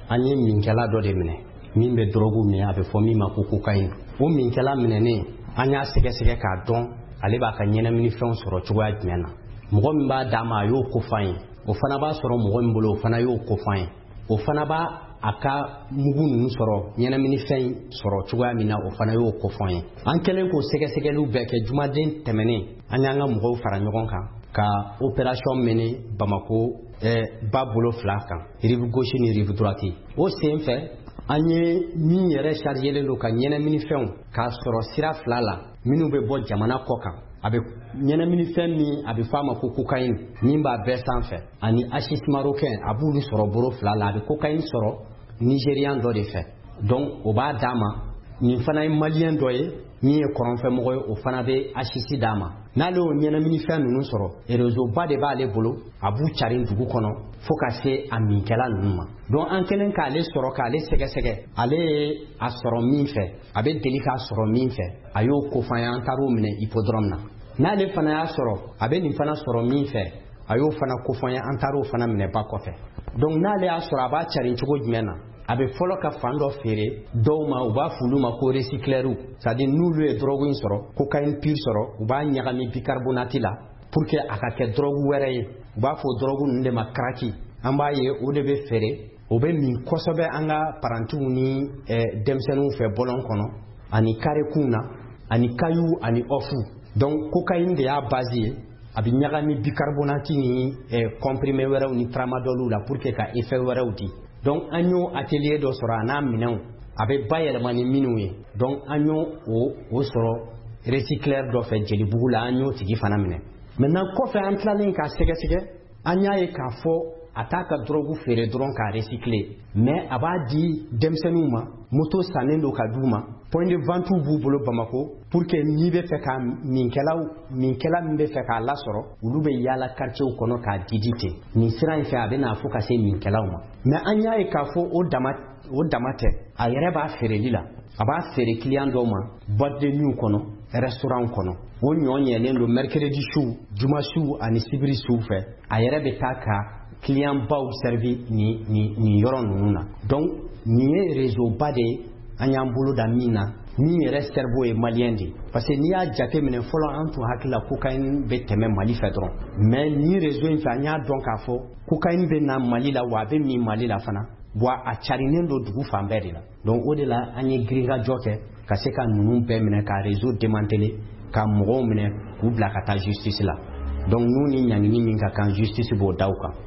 an ye minkɛla dɔ de minɛ min bɛ drogue min a bɛ fɔ min ma ko cocaïne. O minkɛla minɛnen an y'a sɛgɛsɛgɛ k'a dɔn ale b'a ka ɲɛnaminifɛnw sɔrɔ cogoya jumɛn na. Mɔgɔ min b'a d'a ma a y'o ko f'an ye, o fana b'a sɔrɔ mɔgɔ min bolo o fana y'o ko f'an ye, o fana b'a a ka mugu ninnu sɔrɔ ɲɛnaminifɛn sɔrɔ cogoya min na o fana y'o ko f'an ye. An kɛlen k'o sɛgɛsɛgɛliw bɛɛ kɛ jumaden tɛmɛnen an y'an ka mɔgɔw fara ɲɔgɔn kan ka opération mené Bamako ba bolo fila kan, rive gauche ni rive droite. O sen fɛ an ye min yɛrɛ chargelen don ka ɲɛnaminifɛnw k'a sɔrɔ sira fila la minnu bɛ bɔ jamana kɔ kan. A bɛ ɲɛnaminifɛn min a bɛ f'a ma ko cocaïne min b'a bɛɛ sanfɛ ani hachis marocain a b'olu sɔrɔ boro fila la. A bɛ cocaïne sɔrɔ nigérian dɔ de fɛ, donc o b'a d'a ma. Nin fana ye malien dɔ ye min ye kɔrɔnfɛmɔgɔ ye, o fana bɛ hachis d'a ma. N'ale y'o ɲɛnaminifɛn ninnu sɔrɔ réseau ba de b'ale bolo, a b'u cari dugu kɔnɔ fo ka se a minkɛla ninnu ma. Donc an kɛlen k'ale sɔrɔ k'ale sɛgɛsɛgɛ, ale ye a sɔrɔ min fɛ a bɛ deli k'a sɔrɔ min fɛ a y'o ko f'an ye, an taar'o minɛ hippodrome na. N'ale fana y'a sɔrɔ a bɛ nin fana sɔrɔ min fɛ a y'o fana ko f'an ye, an taar'o fana minɛ ba kɔfɛ. Donc n'ale y'a sɔrɔ a b'a cari cogo jumɛn na, a bɛ fɔlɔ ka fan dɔ feere dɔw ma, u b'a f'ulu ma ko recycleurs, c'est à dire n'ulu ye drogue in sɔrɔ cocaïne pure sɔrɔ u b'a ɲagami bicarbonate la pour que a ka kɛ drogue wɛrɛ ye. U b'a fɔ drogue ninnu de ma crack. An b'a ye o de bɛ feere, o bɛ min kosɛbɛ an ka parantiw ni denmisɛnninw fɛ bɔlɔn kɔnɔ ani karekun na ani kayu ani ɔfu. Donc cocaïne de y'a base ye, a bɛ ɲagami bicarbonate ni comprimé wɛrɛw ni tramadol la pour que ka effet wɛrɛw di. Donc an y'o atelier dɔ sɔrɔ a n'a minɛnw a bɛ bayɛlɛma ni minnu ye. Donc an y'o o sɔrɔ recycleur dɔ fɛ Jelibugu la, an y'o tigi fana minɛ. Maintenant kɔfɛ an tilalen k'a sɛgɛsɛgɛ an y'a ye k'a fɔ a t'a ka drogue feere dɔrɔn k'a recycler, mais a b'a di denmisɛnninw ma, moto sannen don ka d'u ma, point de vente b'u bolo Bamako pour que n'i bɛ fɛ ka minkɛla min bɛ fɛ k'a lasɔrɔ olu bɛ yaala quartier kɔnɔ k'a didi ten. Nin sira in fɛ a bɛ n'a fɔ ka se minkɛlaw ma. Mais an y'a ye k'a fɔ o dama tɛ, a yɛrɛ b'a feereli la, a b'a feere client dɔw ma boîte de nuit kɔnɔ, restaurant kɔnɔ. O ɲɔ ɲɛlen don mercredi su, juma su ani sibiri su fɛ a yɛrɛ bɛ taa ka client baw servi ni yɔrɔ ninnu na. Donc nin ye réseau ba de ye an y'an bolo da min na min yɛrɛ cerveau ye malien de, parce que n'i y'a jate minɛ fɔlɔ an tun hakili la cocaïne bɛ tɛmɛ Mali fɛ dɔrɔn, mais nin réseau in fɛ an y'a dɔn k'a fɔ cocaïne bɛ na Mali la wa a bɛ min Mali la fana, wa a carinen don dugu fan bɛɛ de la. Donc o de la an ye girirajɔ kɛ ka se ka ninnu bɛɛ minɛ ka réseau démanteler ka mɔgɔw minɛ k'u bila ka taa justice la. Donc n'u ni ɲangini min ka kan justice b'o da u kan.